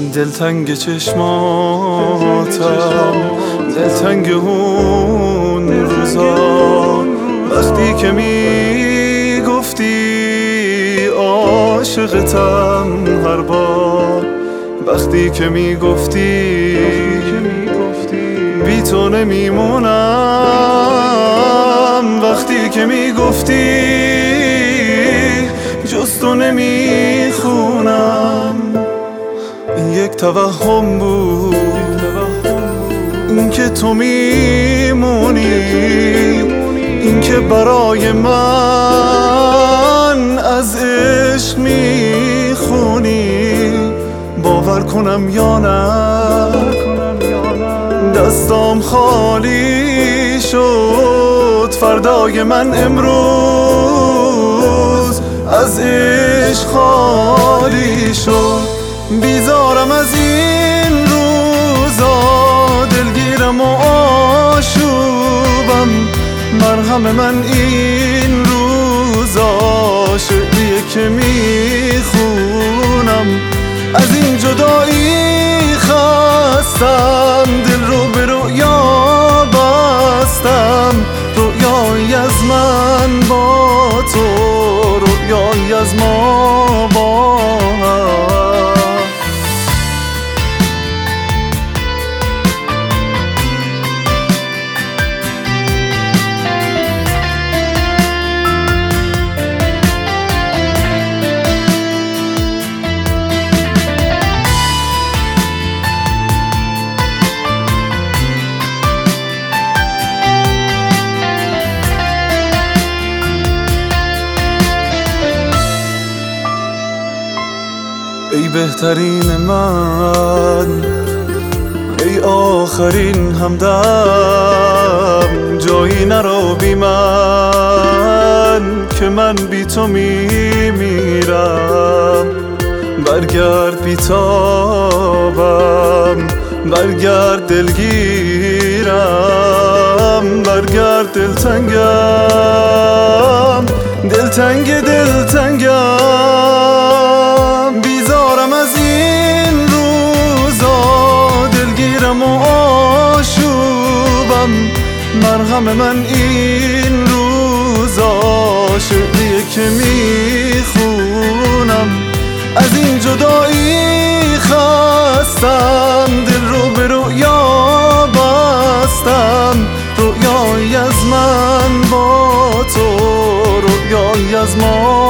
دلتنگ چشماتم، دلتنگ اون روزا وقتی که میگفتی عاشقتم هر بار، وقتی که میگفتی بی تو نمیمونم، وقتی که میگفتی جز تو نمیخونم. این یک توهم بود، این که تو میمونی، این که برای من از عشق میخونی. باور کنم یا نه دستام خالی شد، فردای من امروز از عشق خالی شد. بیزارم از این روزا، دلگیرم و آشوبم، مرهم من این روزا شعریه که میخونم. از این جدایی خستم، دل رو به رؤیا بستم، رؤیایی از من با تو، رؤیایی از ما با هم. ای بهترین من، ای آخرین همدم، جایی نرو بی من که من بی تو میمیرم. برگرد بی تابم، برگرد دلگیرم، برگرد دلتنگم، دلتنگ دلتنگم. بیزارم از این روزا، دلگیرم و آشوبم، مرهم من این روزا شعریه که میخونم. از این جدایی خستم، دل رو به رؤیا بستم، رؤیایی از من با تو، رؤیایی از ما